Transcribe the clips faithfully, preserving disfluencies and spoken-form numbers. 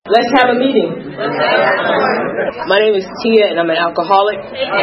Let's have a meeting. My name is Tia, and I'm an alcoholic.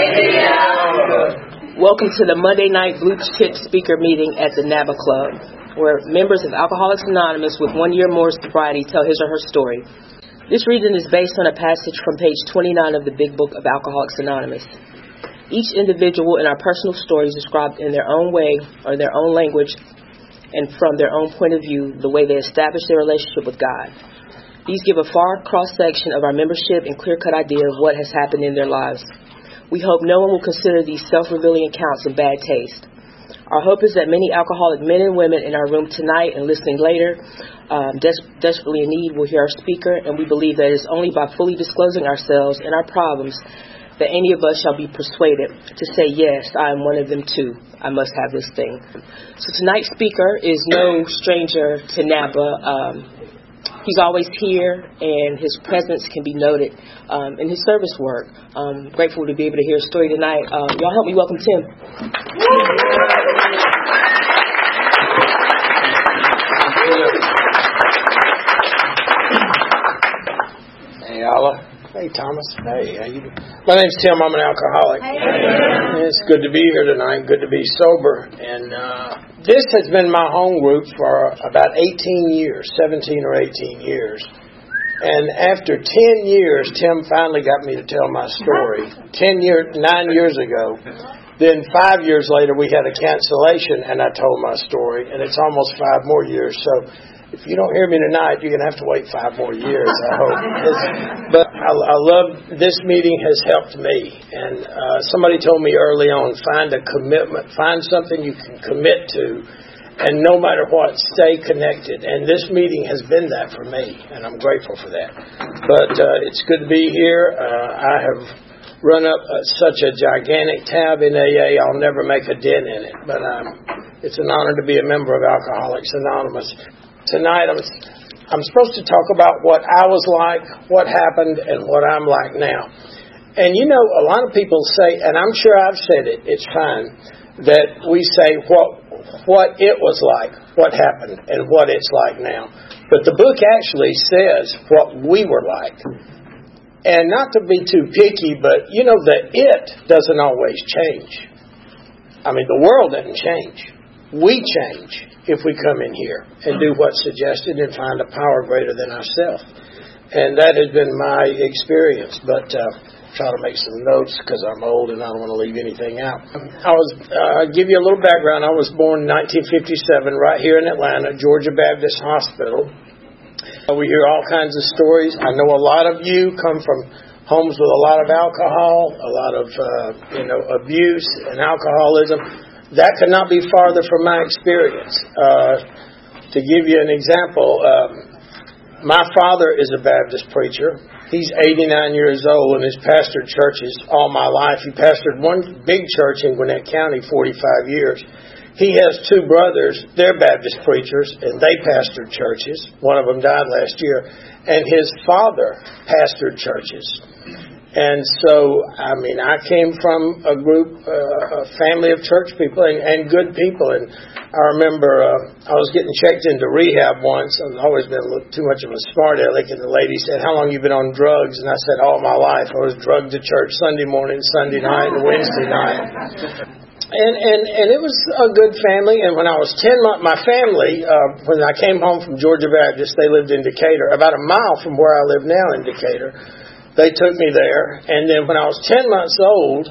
Welcome to the Monday night Blue Chip speaker meeting at the NABA Club, where members of Alcoholics Anonymous with one year more sobriety tell his or her story. This reading is based on a passage from page twenty-nine of the Big Book of Alcoholics Anonymous. Each individual in our personal stories described in their own way or their own language and from their own point of view the way they establish their relationship with God. These give a far cross-section of our membership and clear-cut idea of what has happened in their lives. We hope no one will consider these self-revealing accounts in bad taste. Our hope is that many alcoholic men and women in our room tonight and listening later, um, des- desperately in need, will hear our speaker, and we believe that it is only by fully disclosing ourselves and our problems that any of us shall be persuaded to say, yes, I am one of them too. I must have this thing. So tonight's speaker is no stranger to NABA. Um, He's always here, and his presence can be noted um, in his service work. Um, grateful to be able to hear his story tonight. Uh, y'all help me welcome Tim. Hey, Alla. Hey, Thomas. Hey, how you doing? My name's Tim. I'm an alcoholic. Hey. It's good to be here tonight. Good to be sober. And uh, this has been my home group for about eighteen years, seventeen or eighteen years. And after ten years, Tim finally got me to tell my story. Ten years, nine years ago. Then five years later, we had a cancellation, and I told my story. And it's almost five more years. So if you don't hear me tonight, you're going to have to wait five more years, I hope. It's, but I, I love, this meeting has helped me. And uh, somebody told me early on, find a commitment. Find something you can commit to. And no matter what, stay connected. And this meeting has been that for me. And I'm grateful for that. But uh, it's good to be here. Uh, I have run up uh, such a gigantic tab in A A, I'll never make a dent in it. But um, it's an honor to be a member of Alcoholics Anonymous. Tonight, I'm, I'm supposed to talk about what I was like, what happened, and what I'm like now. And you know, a lot of people say, and I'm sure I've said it, it's fine, that we say what what it was like, what happened, and what it's like now. But the book actually says what we were like. And not to be too picky, but you know, the it doesn't always change. I mean, the world doesn't change. We change if we come in here and do what's suggested and find a power greater than ourselves. And that has been my experience. But uh, try to make some notes because I'm old and I don't want to leave anything out. I was, uh, give you a little background. I was born in nineteen fifty-seven right here in Atlanta, Georgia Baptist Hospital. Uh, we hear all kinds of stories. I know a lot of you come from homes with a lot of alcohol, a lot of uh, you know abuse and alcoholism. That could not be farther from my experience. Uh, to give you an example, um, my father is a Baptist preacher. He's eighty-nine years old and has pastored churches all my life. He pastored one big church in Gwinnett County forty-five years. He has two brothers. They're Baptist preachers, and they pastored churches. One of them died last year. And his father pastored churches. And so, I mean, I came from a group, uh, a family of church people and, and good people. And I remember uh, I was getting checked into rehab once. I've always been a little too much of a smart aleck. And the lady said, how long have you been on drugs? And I said, all my life. I was drugged to church Sunday morning, Sunday night, and Wednesday night. And, and, and it was a good family. And when I was ten months, my family, uh, when I came home from Georgia Baptist, they lived in Decatur, about a mile from where I live now in Decatur. They took me there, and then when I was ten months old,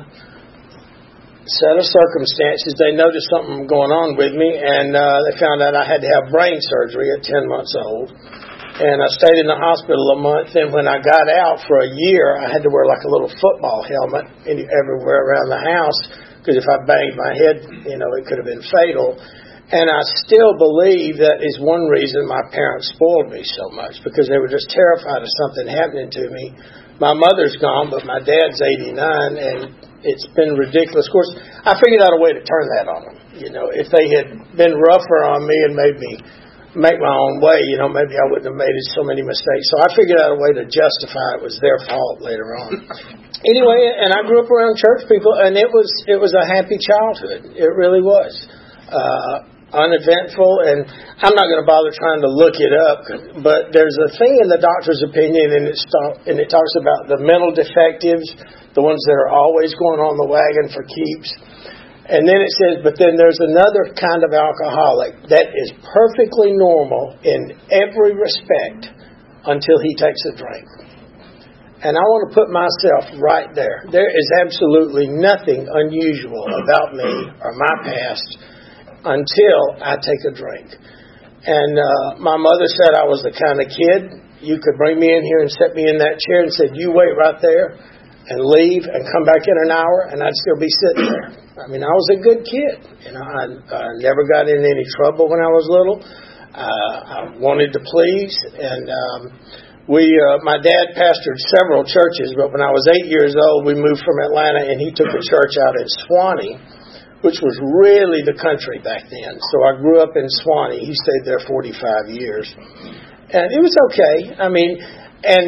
set of circumstances, they noticed something going on with me, and uh, they found out I had to have brain surgery at ten months old. And I stayed in the hospital a month, and when I got out for a year, I had to wear like a little football helmet everywhere around the house, because if I banged my head, you know, it could have been fatal. And I still believe that is one reason my parents spoiled me so much, because they were just terrified of something happening to me. My mother's gone, but my dad's eighty-nine, and it's been ridiculous. Of course, I figured out a way to turn that on them. You know, if they had been rougher on me and made me make my own way, you know, maybe I wouldn't have made so many mistakes. So I figured out a way to justify it was their fault later on. Anyway, and I grew up around church people, and it was it was a happy childhood. It really was. Uh, uneventful, and I'm not going to bother trying to look it up, but there's a thing in the doctor's opinion, and it, st- and it talks about the mental defectives, the ones that are always going on the wagon for keeps. And then it says, but then there's another kind of alcoholic that is perfectly normal in every respect until he takes a drink. And I want to put myself right there. There is absolutely nothing unusual about me or my past until I take a drink. And uh, my mother said I was the kind of kid, you could bring me in here and set me in that chair and said, you wait right there and leave and come back in an hour, and I'd still be sitting there. I mean, I was a good kid. You know, I, I never got in any trouble when I was little. Uh, I wanted to please, and um, We, uh, my dad pastored several churches, but when I was eight years old, we moved from Atlanta, and he took a church out in Swanee, which was really the country back then. So I grew up in Swanee. He stayed there forty-five years. And it was okay. I mean, and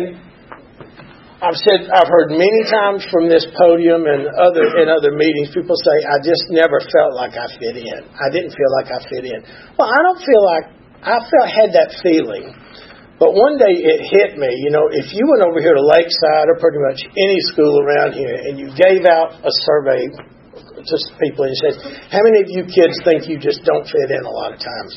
I've said, I've heard many times from this podium and other in other meetings, people say, I just never felt like I fit in. I didn't feel like I fit in. Well, I don't feel like, I felt, had that feeling. But one day it hit me, you know, if you went over here to Lakeside or pretty much any school around here and you gave out a survey to people and you said, how many of you kids think you just don't fit in a lot of times?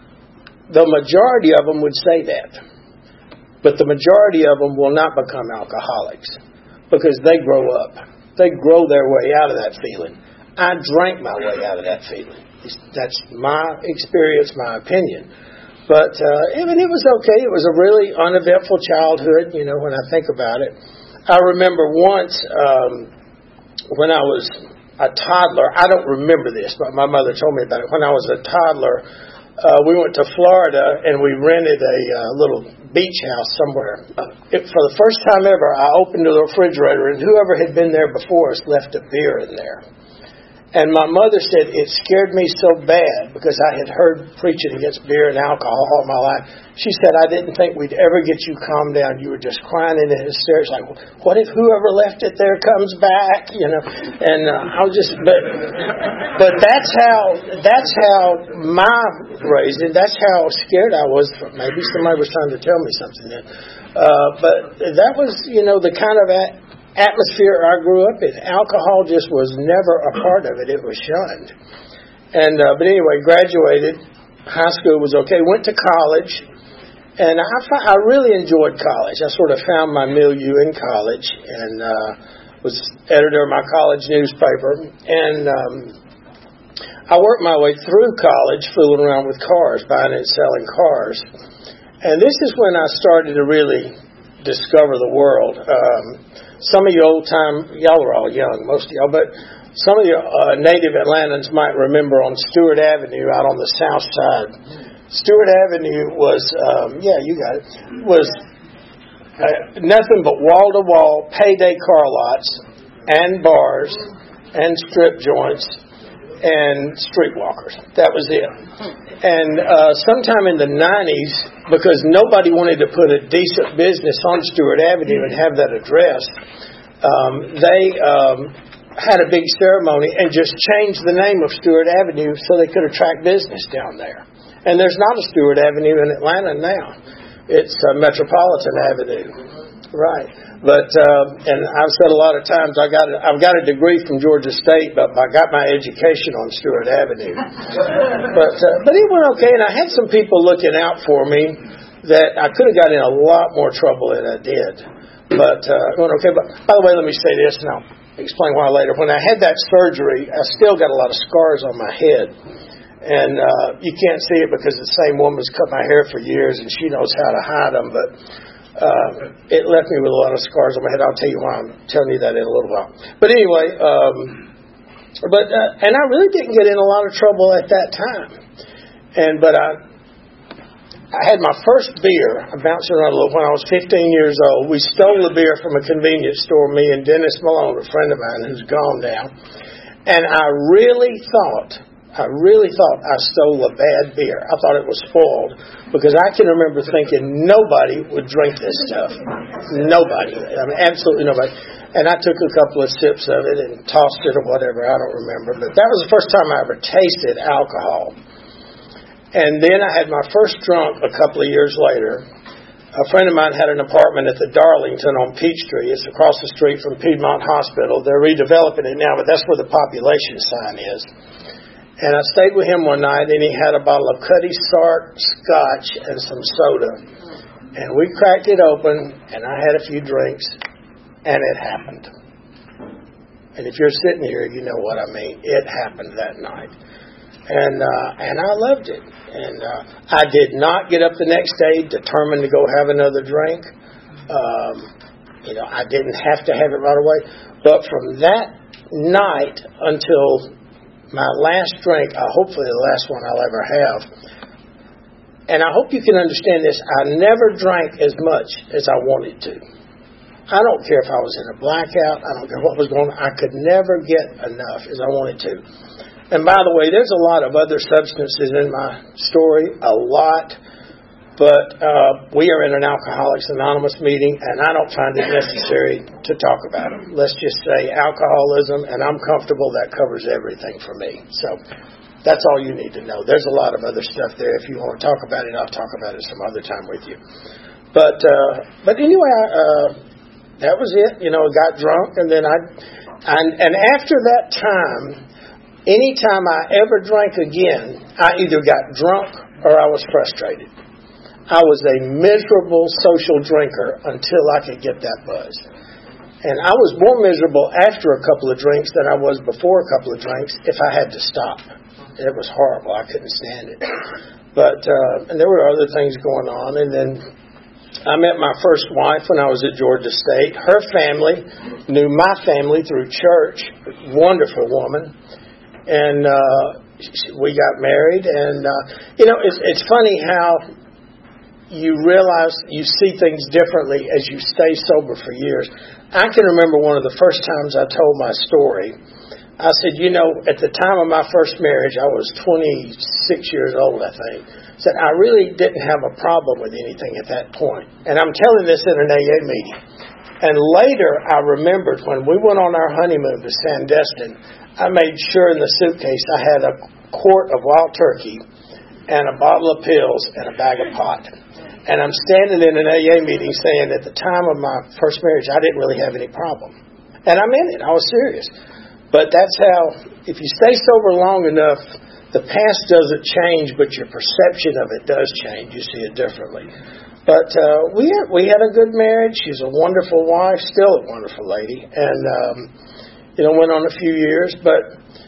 The majority of them would say that. But the majority of them will not become alcoholics because they grow up. They grow their way out of that feeling. I drank my way out of that feeling. That's my experience, my opinion. But, uh, I mean, it was okay. It was a really uneventful childhood, you know, when I think about it. I remember once um, when I was a toddler, I don't remember this, but my mother told me about it. When I was a toddler, uh, we went to Florida and we rented a uh, little beach house somewhere. Uh, it, for the first time ever, I opened the refrigerator and whoever had been there before us left a beer in there. And my mother said it scared me so bad because I had heard preaching against beer and alcohol all my life. She said, I didn't think we'd ever get you calmed down. You were just crying into hysterics like, what if whoever left it there comes back? You know, and uh, I was just, but, but that's how, that's how my raising, that's how scared I was. Maybe somebody was trying to tell me something then. Uh, but that was, you know, the kind of at, atmosphere I grew up in. Alcohol just was never a part of it. It was shunned. And uh, but anyway, graduated. High school was okay. Went to college, and I I really enjoyed college. I sort of found my milieu in college, and uh, was editor of my college newspaper. And um, I worked my way through college, fooling around with cars, buying and selling cars. And this is when I started to really discover the world. Um, Some of you old-time, y'all are all young, most of y'all, but some of you uh, native Atlantans might remember on Stewart Avenue out on the south side. Stewart Avenue was, um, yeah, you got it, was uh, nothing but wall-to-wall payday car lots and bars and strip joints and streetwalkers. That was it. And uh, sometime in the nineties, because nobody wanted to put a decent business on Stewart Avenue and have that address, um, they um, had a big ceremony and just changed the name of Stewart Avenue so they could attract business down there. And there's not a Stewart Avenue in Atlanta now. It's uh, Metropolitan Avenue. Right. But, uh, and I've said a lot of times, I got a, I've got a degree from Georgia State, but I got my education on Stewart Avenue. but, uh, but it went okay, and I had some people looking out for me that I could have got in a lot more trouble than I did. But, uh, it went okay. But, by the way, let me say this, and I'll explain why later. When I had that surgery, I still got a lot of scars on my head. And, uh, you can't see it because the same woman's cut my hair for years, and she knows how to hide them, but Uh, it left me with a lot of scars on my head. I'll tell you why I'm telling you that in a little while. But anyway, um, but uh, and I really didn't get in a lot of trouble at that time. And but I, I had my first beer. I bounced around a little when I was fifteen years old. We stole the beer from a convenience store. Me and Dennis Malone, a friend of mine who's gone now. And I really thought. I really thought I stole a bad beer. I thought it was spoiled because I can remember thinking nobody would drink this stuff. Nobody. I mean, absolutely nobody. And I took a couple of sips of it and tossed it or whatever. I don't remember. But that was the first time I ever tasted alcohol. And then I had my first drunk a couple of years later. A friend of mine had an apartment at the Darlington on Peachtree. It's across the street from Piedmont Hospital. They're redeveloping it now, but that's where the population sign is. And I stayed with him one night, and he had a bottle of Cutty Sark scotch and some soda. And we cracked it open, and I had a few drinks, and it happened. And if you're sitting here, you know what I mean. It happened that night. And uh, and I loved it. And uh, I did not get up the next day determined to go have another drink. Um, you know, I didn't have to have it right away. But from that night until my last drink, uh, hopefully the last one I'll ever have, and I hope you can understand this, I never drank as much as I wanted to. I don't care if I was in a blackout. I don't care what was going on. I could never get enough as I wanted to. And by the way, there's a lot of other substances in my story, a lot. But uh, we are in an Alcoholics Anonymous meeting, and I don't find it necessary to talk about them. Let's just say alcoholism, and I'm comfortable that covers everything for me. So that's all you need to know. There's a lot of other stuff there. If you want to talk about it, I'll talk about it some other time with you. But uh, but anyway, uh, that was it. You know, I got drunk, and then I, and, and after that time, anytime I ever drank again, I either got drunk or I was frustrated. I was a miserable social drinker until I could get that buzz. And I was more miserable after a couple of drinks than I was before a couple of drinks if I had to stop. It was horrible. I couldn't stand it. But, uh, and there were other things going on. And then I met my first wife when I was at Georgia State. Her family knew my family through church. Wonderful woman. And uh, we got married, and uh, you know, it's it's funny how you realize you see things differently as you stay sober for years. I can remember one of the first times I told my story. I said, you know, at the time of my first marriage, I was twenty-six years old, I think. I said I really didn't have a problem with anything at that point, and I'm telling this in an A A meeting. And later, I remembered when we went on our honeymoon to Sandestin. I made sure in the suitcase I had a quart of wild turkey and a bottle of pills and a bag of pot. And I'm standing in an A A meeting saying at the time of my first marriage, I didn't really have any problem. And I meant it. I was serious. But that's how, if you stay sober long enough, the past doesn't change, but your perception of it does change. You see it differently. But uh, we, had, we had a good marriage. She's a wonderful wife, still a wonderful lady. And um You know, went on a few years, but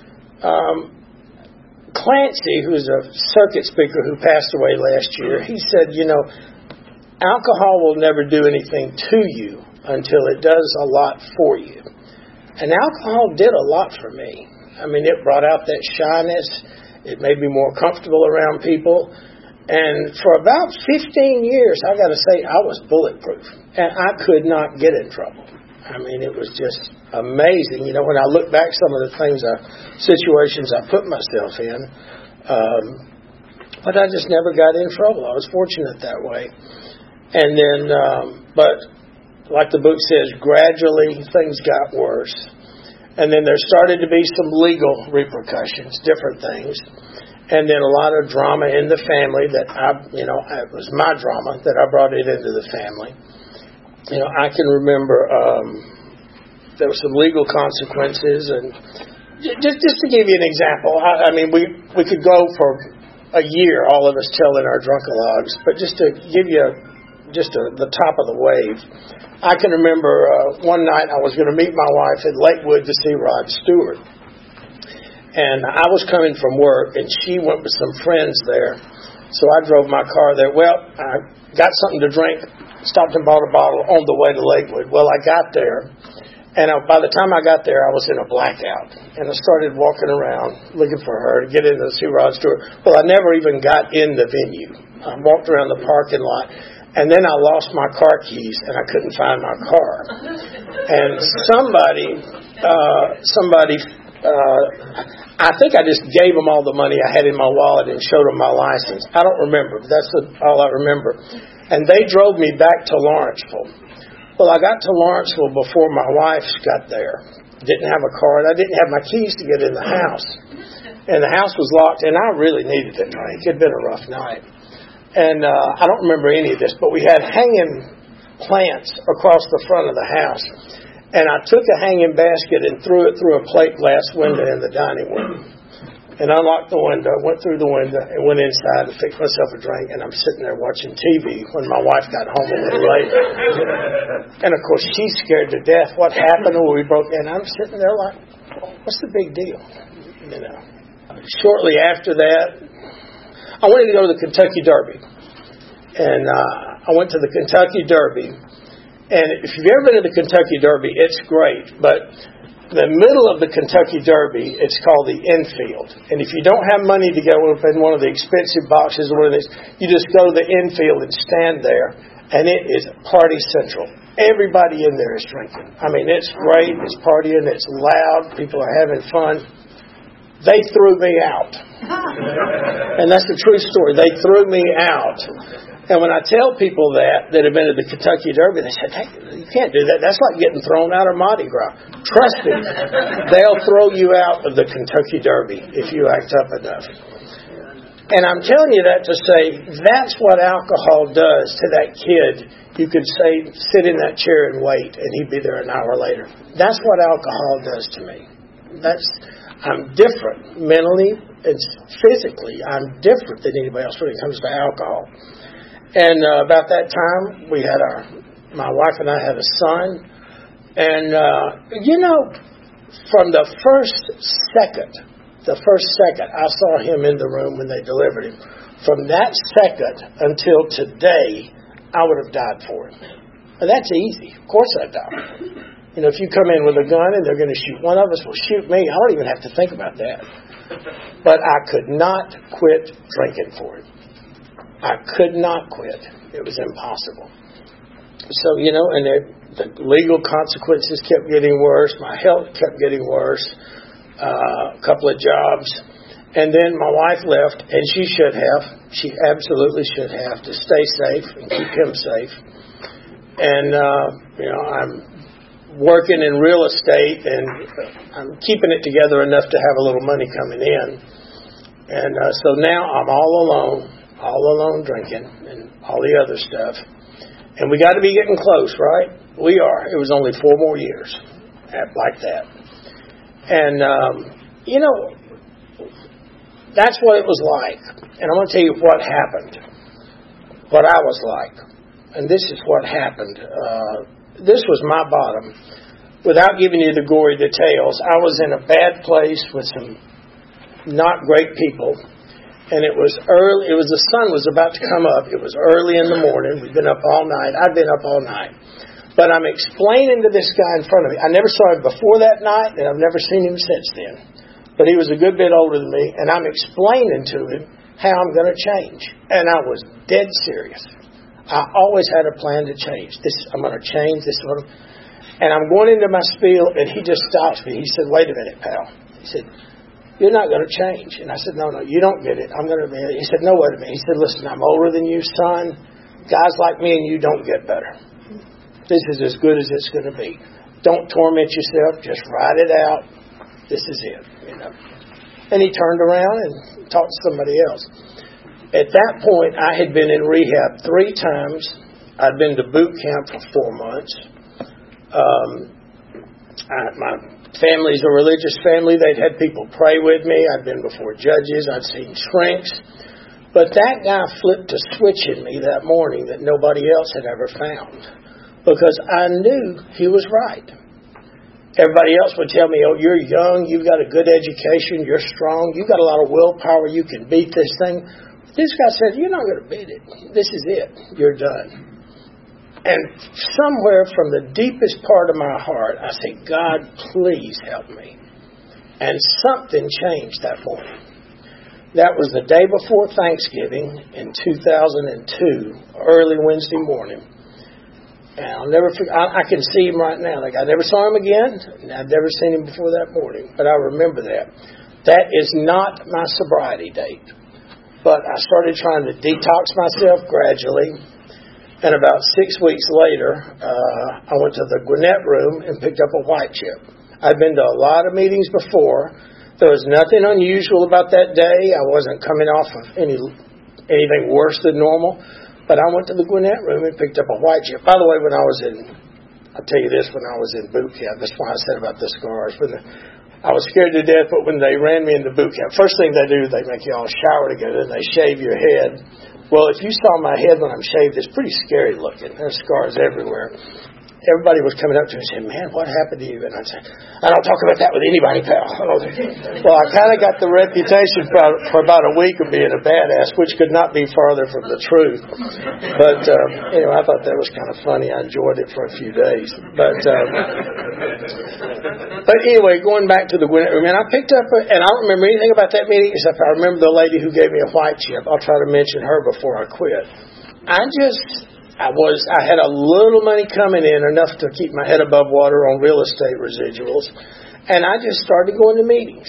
um, Clancy, who's a circuit speaker who passed away last year, he said, you know, alcohol will never do anything to you until it does a lot for you. And alcohol did a lot for me. I mean, it brought out that shyness. It made me more comfortable around people. And for about fifteen years, I got to say, I was bulletproof. And I could not get in trouble. I mean, it was just amazing. You know, when I look back some of the things, I, situations I put myself in, um, but I just never got in trouble. I was fortunate that way. And then, um, but like the book says, gradually things got worse. And then there started to be some legal repercussions, different things. And then a lot of drama in the family that I, you know, it was my drama that I brought it into the family. You know, I can remember um, there were some legal consequences, and just just to give you an example, I, I mean, we we could go for a year, all of us telling our drunkalogs, but just to give you a, just a, the top of the wave, I can remember uh, one night I was going to meet my wife in Lakewood to see Rod Stewart, and I was coming from work, and she went with some friends there, so I drove my car there. Well, I got something to drink. Stopped and bought a bottle on the way to Lakewood. Well, I got there, and I, by the time I got there, I was in a blackout. And I started walking around looking for her to get in to see Rod Stewart. Well, I never even got in the venue. I walked around the parking lot, and then I lost my car keys, and I couldn't find my car. And somebody, uh, somebody, uh, I think I just gave them all the money I had in my wallet and showed them my license. I don't remember, but that's all I remember. And they drove me back to Lawrenceville. Well, I got to Lawrenceville before my wife got there. Didn't have a car, and I didn't have my keys to get in the house. and the house was locked, and I really needed a drink. It had been a rough night. And uh, I don't remember any of this, but we had hanging plants across the front of the house. And I took a hanging basket and threw it through a plate glass window in the dining room. And unlocked the window, went through the window, and went inside and fixed myself a drink. And I'm sitting there watching T V when my wife got home a little later. And, of course, she's scared to death. What happened when we broke in? I'm sitting there like, what's the big deal? You know. Shortly after that, I wanted to go to the Kentucky Derby. And uh, I went to the Kentucky Derby. And if you've ever been to the Kentucky Derby, it's great. But the middle of the Kentucky Derby, it's called the infield. And if you don't have money to go up in one of the expensive boxes or one of these, you just go to the infield and stand there. And it is party central. Everybody in there is drinking. I mean, it's great. It's partying. It's loud. People are having fun. They threw me out. And that's the true story. They threw me out. And when I tell people that, that have been to the Kentucky Derby, they said, hey, you can't do that. That's like getting thrown out of Mardi Gras. Trust me, they'll throw you out of the Kentucky Derby if you act up enough. And I'm telling you that to say, that's what alcohol does to that kid. You could say, sit in that chair and wait, and he'd be there an hour later. That's what alcohol does to me. That's I'm different mentally and physically. I'm different than anybody else when it comes to alcohol. And uh, about that time, we had our, my wife and I had a son. And, uh, you know, from the first second, the first second I saw him in the room when they delivered him, from that second until today, I would have died for him. And that's easy. Of course I'd die. You know, if you come in with a gun and they're going to shoot one of us, will shoot me. I don't even have to think about that. But I could not quit drinking for him. I could not quit. It was impossible. So, you know, and the legal consequences kept getting worse. My health kept getting worse. Uh, a couple of jobs. And then my wife left, and she should have. She absolutely should have to stay safe and keep him safe. And, uh, you know, I'm working in real estate, and I'm keeping it together enough to have a little money coming in. And uh, so now I'm all alone. all alone drinking and all the other stuff. And we got to be getting close, right? We are. It was only four more years like that. And, um, you know, that's what it was like. And I'm going to tell you what happened, what I was like. And this is what happened. Uh, this was my bottom. Without giving you the gory details, I was in a bad place with some not great people. And it was early, it was the sun was about to come up. It was early in the morning. We'd been up all night. I'd been up all night. But I'm explaining to this guy in front of me. I never saw him before that night, and I've never seen him since then. But he was a good bit older than me, and I'm explaining to him how I'm going to change. And I was dead serious. I always had a plan to change. This I'm going to change. This is what I'm, and I'm going into my spiel, and he just stops me. He said, wait a minute, pal. He said, you're not going to change. And I said, no, no, you don't get it. I'm going to be. He said, no, wait a minute. He said, listen, I'm older than you, son. Guys like me and you don't get better. This is as good as it's going to be. Don't torment yourself. Just ride it out. This is it. You know. And he turned around and talked to somebody else. At that point, I had been in rehab three times. I'd been to boot camp for four months. Um, I, my family's a religious family. They'd had people pray with me. I'd been before judges. I'd seen shrinks. But that guy flipped a switch in me that morning that nobody else had ever found. Because I knew he was right. Everybody else would tell me, oh, you're young, you've got a good education, you're strong, you've got a lot of willpower, you can beat this thing. This guy said, you're not going to beat it. This is it. You're done. And somewhere from the deepest part of my heart, I said, God, please help me. And something changed that morning. That was the day before Thanksgiving in two thousand two, early Wednesday morning. And I'll never forget, I, I can see him right now. Like I never saw him again. I've never seen him before that morning. But I remember that. That is not my sobriety date. But I started trying to detox myself gradually. And about six weeks later, uh, I went to the Gwinnett room and picked up a white chip. I'd been to a lot of meetings before, There was nothing unusual about that day. I wasn't coming off of any anything worse than normal. But I went to the Gwinnett room and picked up a white chip. By the way, when I was in, I'll tell you this, when I was in boot camp, that's why I said about the scars. When the, I was scared to death, but when they ran me into boot camp, first thing they do, they make you all shower together and they shave your head. Well, if you saw my head when I'm shaved, it's pretty scary looking. There's scars everywhere. Everybody was coming up to me and saying, man, what happened to you? And I'd say, I don't talk about that with anybody, pal. Well, I kind of got the reputation for, for about a week of being a badass, which could not be farther from the truth. But um, anyway, I thought that was kind of funny. I enjoyed it for a few days. But um, but anyway, going back to the Gwinnett room, and I picked up, a, and I don't remember anything about that meeting except I remember the lady who gave me a white chip. I'll try to mention her before I quit. I just... I was, I had a little money coming in, enough to keep my head above water on real estate residuals, and I just started going to meetings.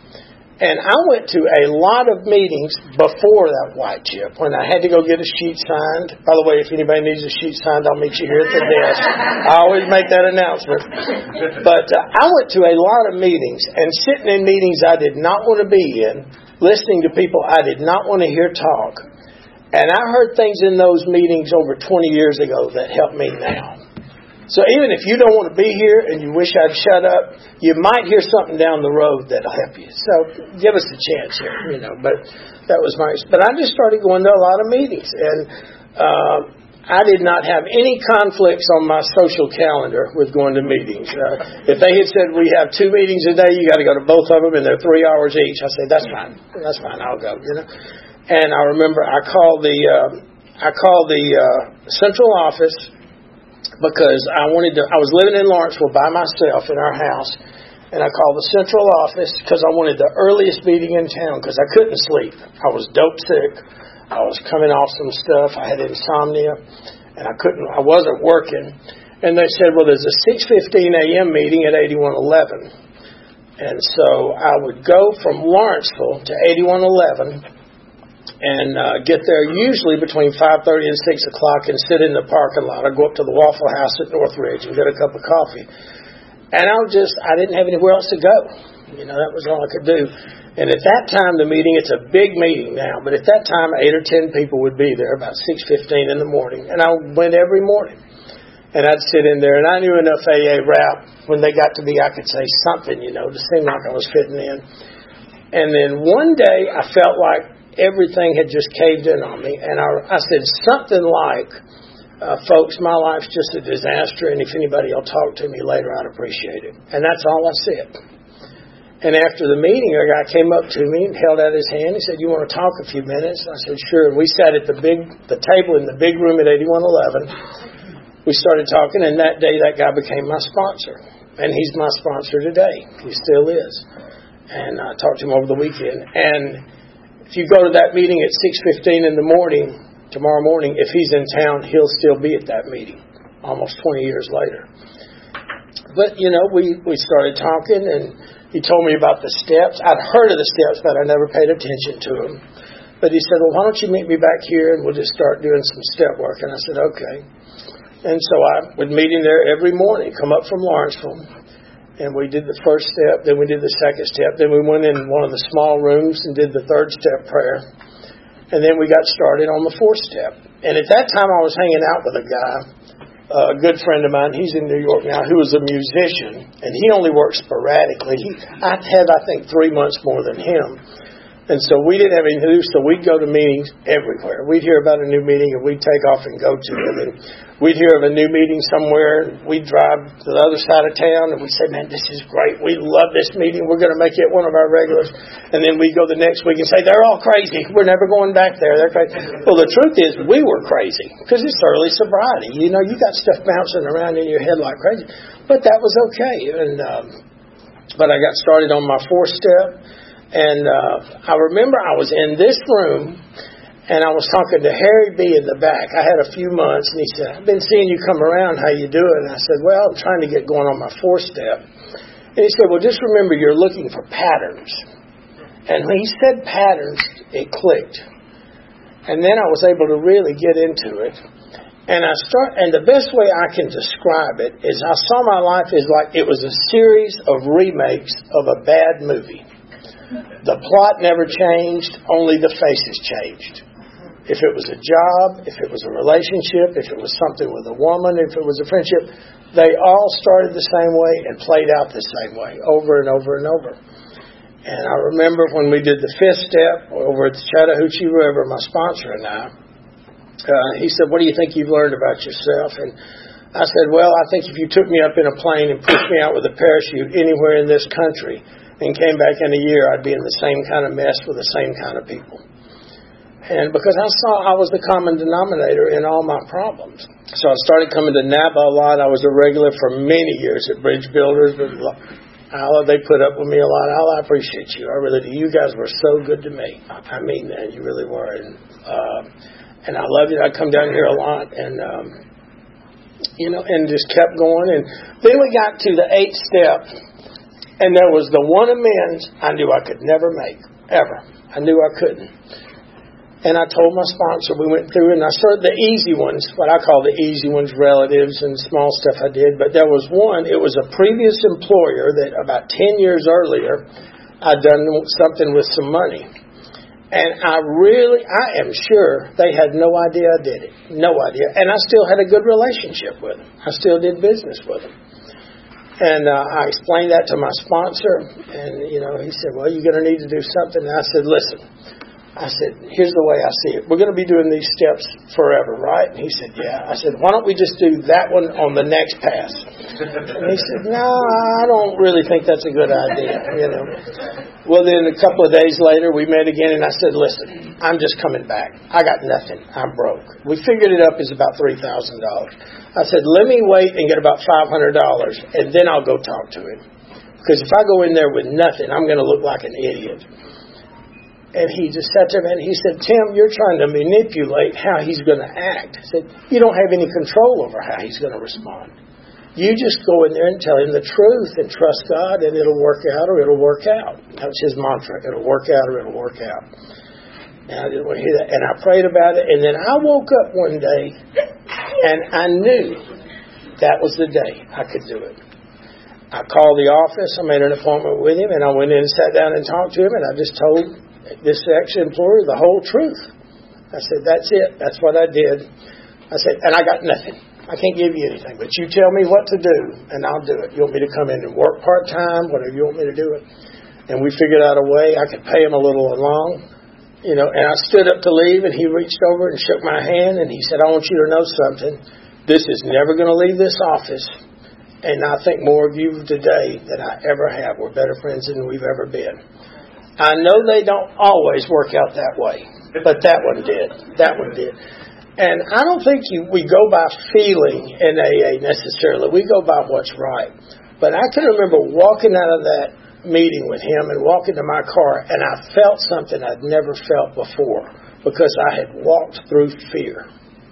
And I went to a lot of meetings before that white chip, when I had to go get a sheet signed. By the way, if anybody needs a sheet signed, I'll meet you here at the desk. I always make that announcement. But uh, I went to a lot of meetings, and sitting in meetings I did not want to be in, listening to people I did not want to hear talk. And I heard things in those meetings over twenty years ago that help me now. So even if you don't want to be here and you wish I'd shut up, you might hear something down the road that'll help you. So give us a chance here, you know. But that was my. But I just started going to a lot of meetings, and uh, I did not have any conflicts on my social calendar with going to meetings. Uh, if they had said we have two meetings a day, you got to go to both of them, and they're three hours each, I said that's fine. That's fine. I'll go. You know. And I remember I called the uh, I called the uh, central office because I wanted to. I was living in Lawrenceville by myself in our house, and I called the central office because I wanted the earliest meeting in town because I couldn't sleep. I was dope sick. I was coming off some stuff. I had insomnia, and I couldn't. I wasn't working. And they said, "Well, there's a six fifteen a.m. meeting at eighty-one eleven." And so I would go from Lawrenceville to eighty-one eleven. And uh, get there usually between five thirty and six o'clock and sit in the parking lot. I'd go up to the Waffle House at Northridge and get a cup of coffee. And I was just, I didn't have anywhere else to go. You know, that was all I could do. And at that time, the meeting, it's a big meeting now, but at that time, eight or ten people would be there about six fifteen in the morning. And I went every morning. And I'd sit in there, and I knew enough A A rap. When they got to me, I could say something, you know, to seem like I was fitting in. And then one day, I felt like everything had just caved in on me, and I, I said something like, uh, folks, my life's just a disaster, and if anybody will talk to me later, I'd appreciate it. And that's all I said. And after the meeting, a guy came up to me and held out his hand. He said, you want to talk a few minutes? I said, sure. And we sat at the big, the table in the big room at eighty-one eleven. We started talking, and that day, that guy became my sponsor. And he's my sponsor today. He still is. And I talked to him over the weekend. And if you go to that meeting at six fifteen in the morning, tomorrow morning, if he's in town, he'll still be at that meeting almost twenty years later. But, you know, we, we started talking, and he told me about the steps. I'd heard of the steps, but I never paid attention to them. But he said, well, why don't you meet me back here, and we'll just start doing some step work. And I said, okay. And so I would meet him there every morning, come up from Lawrenceville. And we did the first step, then we did the second step, then we went in one of the small rooms and did the third step prayer. And then we got started on the fourth step. And at that time I was hanging out with a guy, a good friend of mine, he's in New York now, who was a musician, and he only worked sporadically. He, I had, I think, three months more than him. And so we didn't have anything to do, so we'd go to meetings everywhere. We'd hear about a new meeting, and we'd take off and go to it. And we'd hear of a new meeting somewhere, and we'd drive to the other side of town, and we'd say, man, this is great. We love this meeting. We're going to make it one of our regulars. And then we'd go the next week and say, they're all crazy. We're never going back there. They're crazy. Well, the truth is, we were crazy, because it's early sobriety. You know, you got stuff bouncing around in your head like crazy. But that was okay. And um, But I got started on my fourth step. And uh, I remember I was in this room, and I was talking to Harry B. in the back. I had a few months, and he said, I've been seeing you come around. How you doing? And I said, well, I'm trying to get going on my fourth step. And he said, well, just remember you're looking for patterns. And when he said patterns, it clicked. And then I was able to really get into it. And I start, and the best way I can describe it is I saw my life as like it was a series of remakes of a bad movie. The plot never changed, only the faces changed. If it was a job, if it was a relationship, if it was something with a woman, if it was a friendship, they all started the same way and played out the same way over and over and over. And I remember when we did the fifth step over at the Chattahoochee River, my sponsor and I, uh, he said, what do you think you've learned about yourself? And I said, well, I think if you took me up in a plane and pushed me out with a parachute anywhere in this country and came back in a year, I'd be in the same kind of mess with the same kind of people. And because I saw I was the common denominator in all my problems. So I started coming to NABA a lot. I was a regular for many years at Bridge Builders. But Isla, they put up with me a lot. Isla, I appreciate you. I really do. You guys were so good to me. I mean that. You really were. And, uh, and I loved it. I'd come down here a lot and, um, you know, and just kept going. And then we got to the eighth step. And there was the one amends I knew I could never make, ever. I knew I couldn't. And I told my sponsor, we went through and I started the easy ones, what I call the easy ones, relatives and small stuff I did. But there was one, it was a previous employer that about ten years earlier, I'd done something with some money. And I really, I am sure they had no idea I did it. No idea. And I still had a good relationship with them. I still did business with them. And uh, I explained that to my sponsor. And, you know, he said, well, you're going to need to do something. And I said, listen. I said, here's the way I see it. We're going to be doing these steps forever, right? And he said, yeah. I said, why don't we just do that one on the next pass? And he said, no, I don't really think that's a good idea, you know. Well, then a couple of days later, we met again, and I said, listen, I'm just coming back. I got nothing. I'm broke. We figured it up as about three thousand dollars. I said, let me wait and get about five hundred dollars, and then I'll go talk to him. Because if I go in there with nothing, I'm going to look like an idiot. And he just sat there and he said, Tim, you're trying to manipulate how he's going to act. I said, you don't have any control over how he's going to respond. You just go in there and tell him the truth and trust God and it'll work out or it'll work out. That's his mantra. It'll work out or it'll work out. And I didn't want to hear that. And I prayed about it. And then I woke up one day and I knew that was the day I could do it. I called the office. I made an appointment with him and I went in and sat down and talked to him and I just told this ex-employer the whole truth. I said, that's it. That's what I did. I said, and I got nothing. I can't give you anything, but you tell me what to do, and I'll do it. You want me to come in and work part-time, whatever you want me to do it. And we figured out a way. I could pay him a little along, you know, and I stood up to leave, and he reached over and shook my hand, and he said, I want you to know something. This is never going to leave this office, and I think more of you today than I ever have. We're better friends than we've ever been. I know they don't always work out that way, but that one did. That one did. And I don't think you, we go by feeling in A A necessarily. We go by what's right. But I can remember walking out of that meeting with him and walking to my car, and I felt something I'd never felt before because I had walked through fear.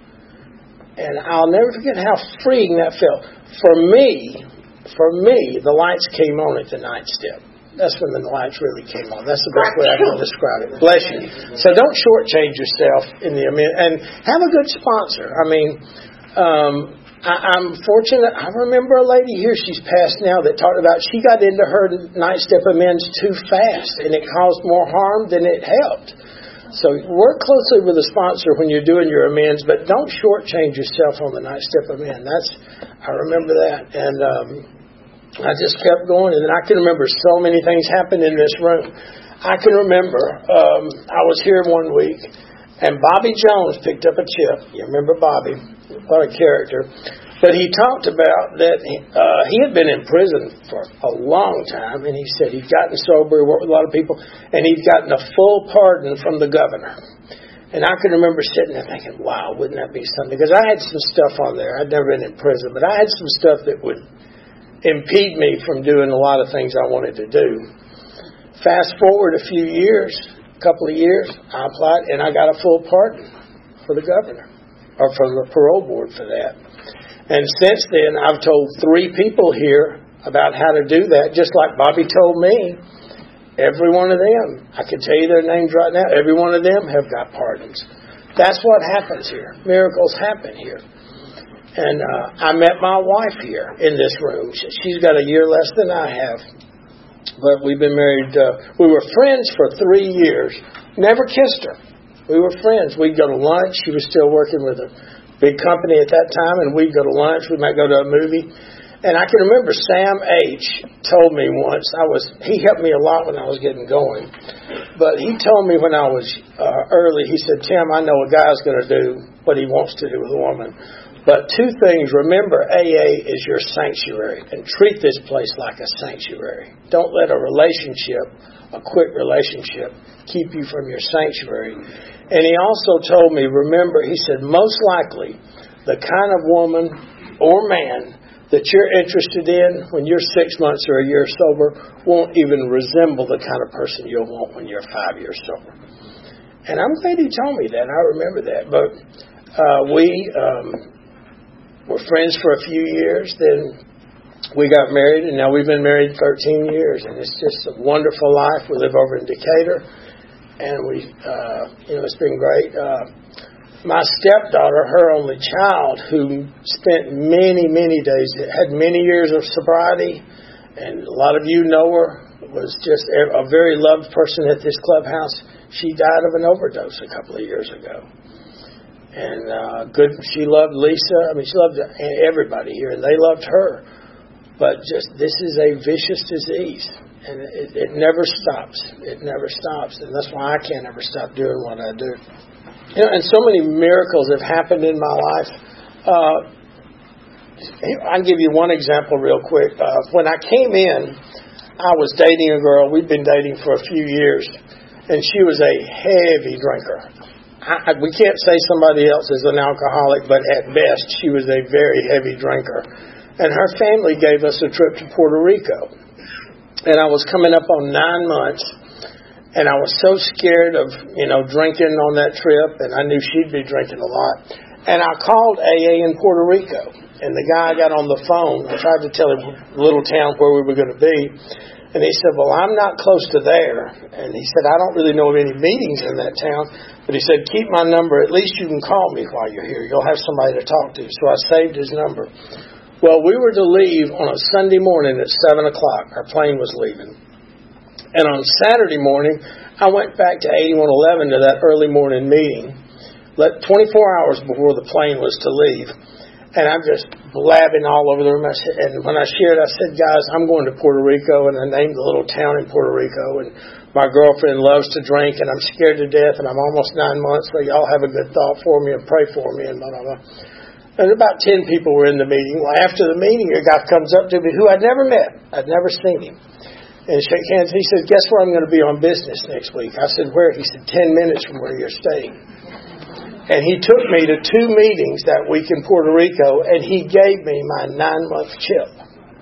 And I'll never forget how freeing that felt. For me, for me, the lights came on at the ninth step. That's when the lights really came on. That's the best way I can describe it. Bless you. So don't shortchange yourself in the and have a good sponsor. I mean, um, I, I'm fortunate. I remember a lady here. She's passed now that talked about she got into her night step amends too fast, and it caused more harm than it helped. So work closely with a sponsor when you're doing your amends, but don't shortchange yourself on the night step amend. That's I remember that and. Um, I just kept going, and then I can remember so many things happened in this room. I can remember um, I was here one week, and Bobby Jones picked up a chip. You remember Bobby? What a character. But he talked about that uh, he had been in prison for a long time, and he said he'd gotten sober, he worked with a lot of people, and he'd gotten a full pardon from the governor. And I can remember sitting there thinking, wow, wouldn't that be something? Because I had some stuff on there. I'd never been in prison, but I had some stuff that would impede me from doing a lot of things I wanted to do. Fast forward a few years, a couple of years, I applied and I got a full pardon for the governor, or from the parole board for that. And since then, I've told three people here about how to do that, just like Bobby told me. Every one of them, I can tell you their names right now, every one of them have got pardons. That's what happens here. Miracles happen here. And uh, I met my wife here in this room. She's got a year less than I have. But we've been married. Uh, we were friends for three years. Never kissed her. We were friends. We'd go to lunch. She was still working with a big company at that time, and we'd go to lunch. We might go to a movie. And I can remember Sam H. told me once, I was he helped me a lot when I was getting going, but he told me when I was uh, early, he said, Tim, I know a guy's going to do what he wants to do with a woman. But two things, remember A A is your sanctuary, and treat this place like a sanctuary. Don't let a relationship, a quick relationship, keep you from your sanctuary. And he also told me, remember, he said, most likely the kind of woman or man that you're interested in when you're six months or a year sober won't even resemble the kind of person you'll want when you're five years sober. And I'm glad he told me that. I remember that. But uh, we um, were friends for a few years. Then we got married, and now we've been married thirteen years. And it's just a wonderful life. We live over in Decatur, and we, uh, you know, it's been great. Uh, My stepdaughter, her only child, who spent many, many days, had many years of sobriety, and a lot of you know her, was just a very loved person at this clubhouse. She died of an overdose a couple of years ago. And uh, good, she loved Lisa. I mean, she loved everybody here, and they loved her. But just this is a vicious disease, and it, it never stops. It never stops, and that's why I can't ever stop doing what I do. You know, and so many miracles have happened in my life. Uh, I'll give you one example real quick. Uh, when I came in, I was dating a girl. We'd been dating for a few years, and she was a heavy drinker. I, we can't say somebody else is an alcoholic, but at best, she was a very heavy drinker. And her family gave us a trip to Puerto Rico. And I was coming up on nine months. And I was so scared of, you know, drinking on that trip, and I knew she'd be drinking a lot. And I called A A in Puerto Rico, and the guy got on the phone. I tried to tell him the little town where we were going to be, and he said, well, I'm not close to there. And he said, I don't really know of any meetings in that town, but he said, keep my number. At least you can call me while you're here. You'll have somebody to talk to. So I saved his number. Well, we were to leave on a Sunday morning at seven o'clock. Our plane was leaving. And on Saturday morning, I went back to eighty-one eleven to that early morning meeting, let twenty-four hours before the plane was to leave. And I'm just blabbing all over the room. I said, and when I shared, I said, guys, I'm going to Puerto Rico. And I named the little town in Puerto Rico. And my girlfriend loves to drink, and I'm scared to death. And I'm almost nine months, so y'all have a good thought for me and pray for me and blah, blah, blah. And about ten people were in the meeting. Well, after the meeting, a guy comes up to me who I'd never met. I'd never seen him. And shake hands. He said, guess where I'm going to be on business next week? I said, where? He said, ten minutes from where you're staying. And he took me to two meetings that week in Puerto Rico, and he gave me my nine-month chip.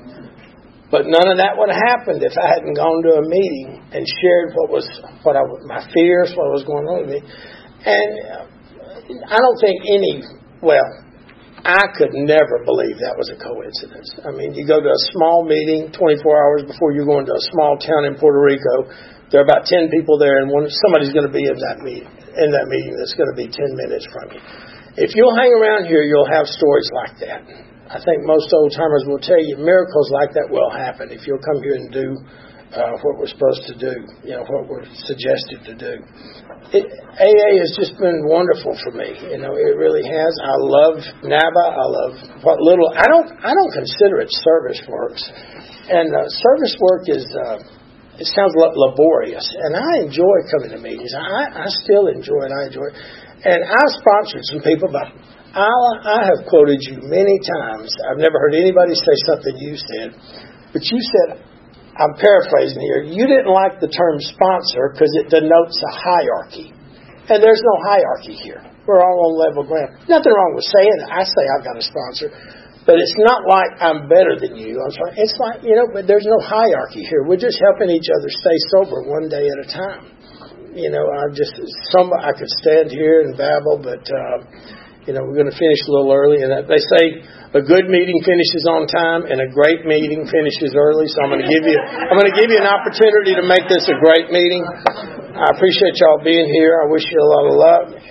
But none of that would have happened if I hadn't gone to a meeting and shared what was what I my fears, what was going on with me. And I don't think any, well, I could never believe that was a coincidence. I mean, you go to a small meeting twenty-four hours before you're going to a small town in Puerto Rico. There are about ten people there, and one, somebody's going to be in that meeting. In that meeting, that's going to be ten minutes from you. If you'll hang around here, you'll have stories like that. I think most old timers will tell you miracles like that will happen if you'll come here and do uh, what we're supposed to do. You know, what we're suggested to do. It, A A has just been wonderful for me. You know, it really has. I love NABA. I love what little. I don't. I don't consider it service works, and uh, service work is. Uh, it sounds laborious, and I enjoy coming to meetings. I, I still enjoy it. I enjoy it, and I've sponsored some people, but I, I have quoted you many times. I've never heard anybody say something you said, but you said. I'm paraphrasing here. You didn't like the term sponsor because it denotes a hierarchy. And there's no hierarchy here. We're all on level ground. Nothing wrong with saying it. I say I've got a sponsor. But it's not like I'm better than you. I'm sorry. It's like, you know, but there's no hierarchy here. We're just helping each other stay sober one day at a time. You know, I just, some, I could stand here and babble, but, uh, you know, we're going to finish a little early. And they say, a good meeting finishes on time, and a great meeting finishes early. So I'm going to give you, I'm going to give you an opportunity to make this a great meeting. I appreciate y'all being here. I wish you a lot of luck.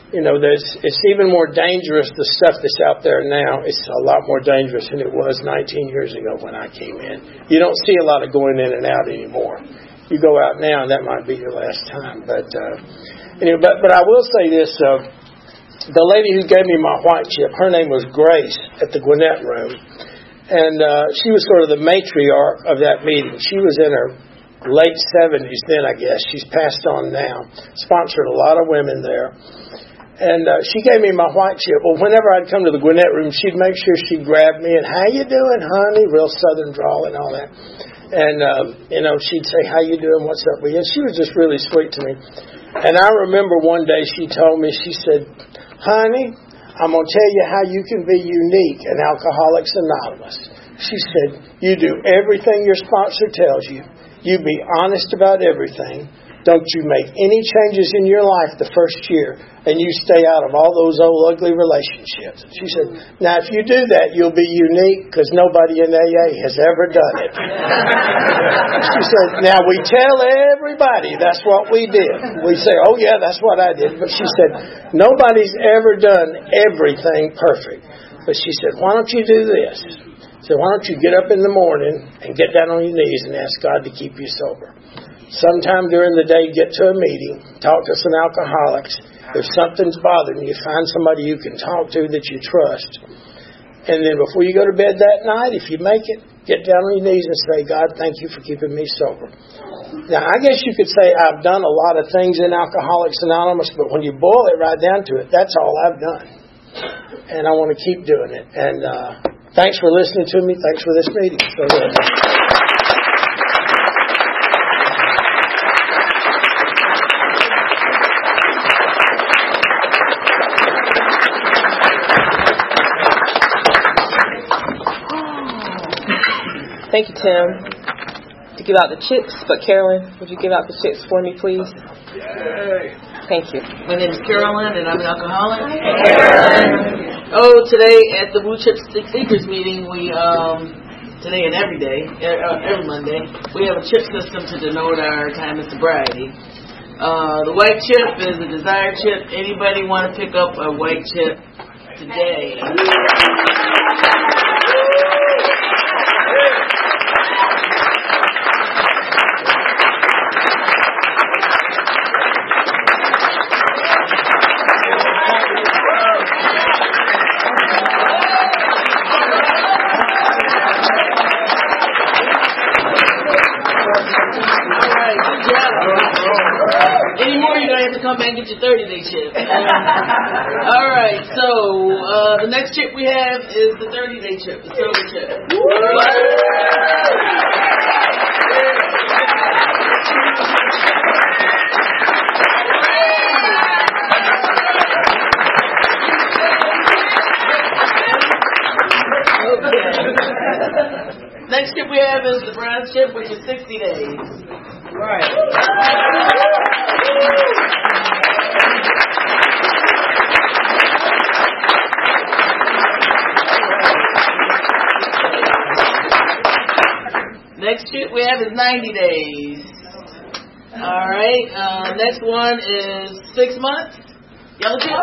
you know, there's, it's even more dangerous, the stuff that's out there now. It's a lot more dangerous than it was nineteen years ago when I came in. You don't see a lot of going in and out anymore. You go out now, and that might be your last time. But uh, anyway, but, but I will say this. Uh, the lady who gave me my white chip, her name was Grace at the Gwinnett Room. And uh, she was sort of the matriarch of that meeting. She was in her late seventies then, I guess. She's passed on now. Sponsored a lot of women there. And uh, she gave me my white chip. Well, whenever I'd come to the Gwinnett Room, she'd make sure she'd grab me and, how you doing, honey? Real Southern drawl and all that. And, um, you know, she'd say, how you doing? What's up with you? And she was just really sweet to me. And I remember one day she told me, she said, honey, I'm going to tell you how you can be unique in Alcoholics Anonymous. She said, you do everything your sponsor tells you. You be honest about everything. Don't you make any changes in your life the first year, and you stay out of all those old ugly relationships. She said, now if you do that, you'll be unique because nobody in A A has ever done it. She said, now we tell everybody that's what we did. We say, oh yeah, that's what I did. But she said, nobody's ever done everything perfect. But she said, why don't you do this? So why don't you get up in the morning and get down on your knees and ask God to keep you sober? Sometime during the day, get to a meeting, talk to some alcoholics. If something's bothering you, find somebody you can talk to that you trust. And then before you go to bed that night, if you make it, get down on your knees and say, God, thank you for keeping me sober. Now, I guess you could say I've done a lot of things in Alcoholics Anonymous, but when you boil it right down to it, that's all I've done. And I want to keep doing it. And uh, thanks for listening to me. Thanks for this meeting. So, uh, Thank you, Tim. To give out the chips, but Carolyn, would you give out the chips for me, please? Yay. Thank you. My name is Carolyn, and I'm an alcoholic. Hi, Carolyn. Oh, today at the Blue Chip Seekers meeting, we um, today and every day, uh, every Monday, we have a chip system to denote our time of sobriety. Uh, the white chip is a desired chip. Anybody want to pick up a white chip today? Come back and get your thirty-day chip. All right, so uh, the next chip we have is the thirty-day chip, the silver chip. Okay. Next chip we have is the bronze chip, which is sixty days. Right. Next chip we have is ninety days. All right. Uh, next one is six months. Yellow chip.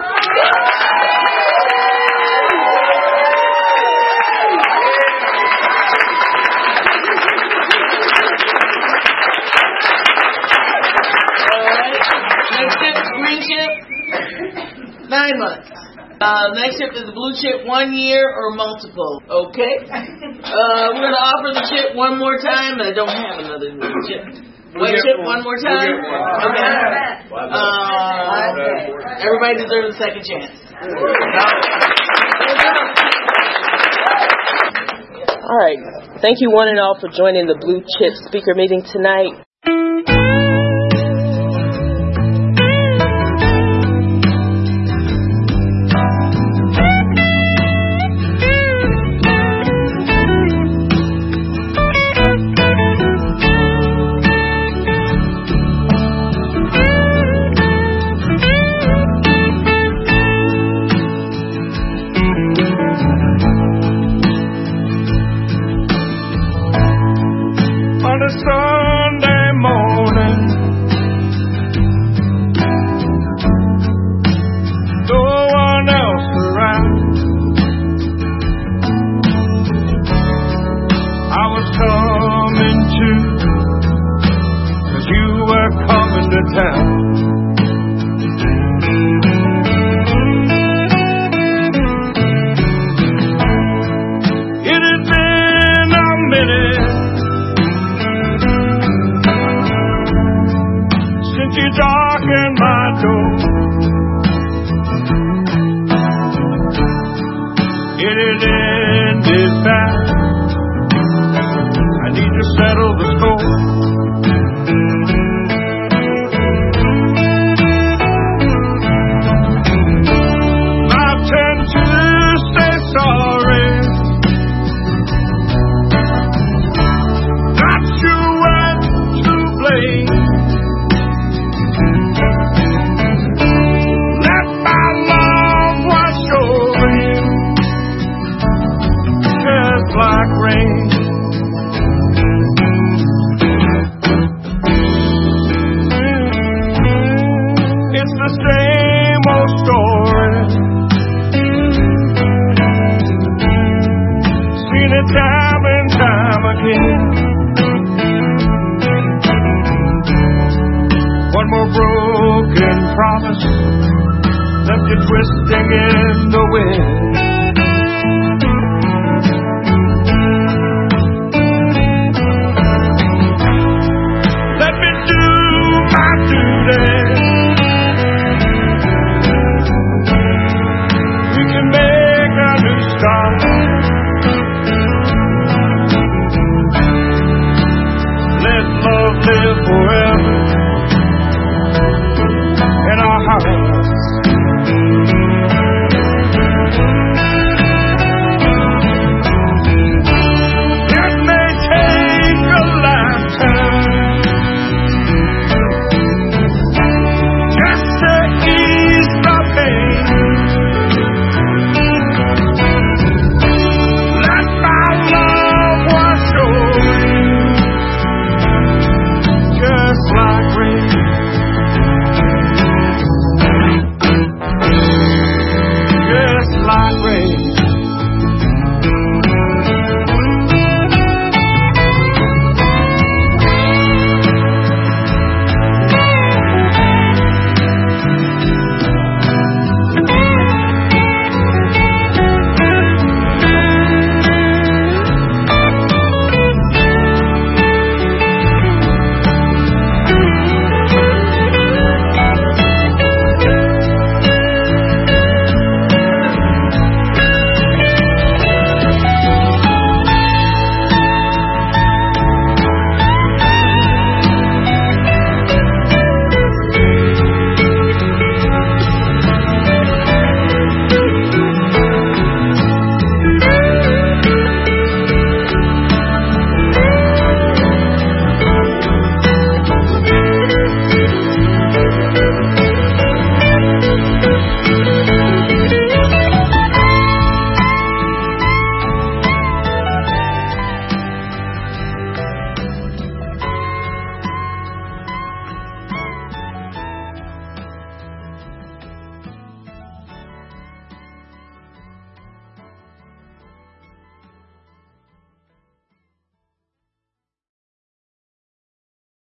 Nine months. Uh, next chip is the blue chip, one year or multiple. Okay. Uh, we're going to offer the chip one more time, and I don't have another blue chip. White chip one more time. Okay. Uh, everybody deserves a second chance. All right. Thank you one and all for joining the Blue Chip speaker meeting tonight. darken my door. It is ended fast. I need to settle the score. I've tend to say sorry. Not sure when to blame. Let my love wash over you, just like rain. It's the same old story. Seen it time and time again. One more broken promise left you twisting in the wind.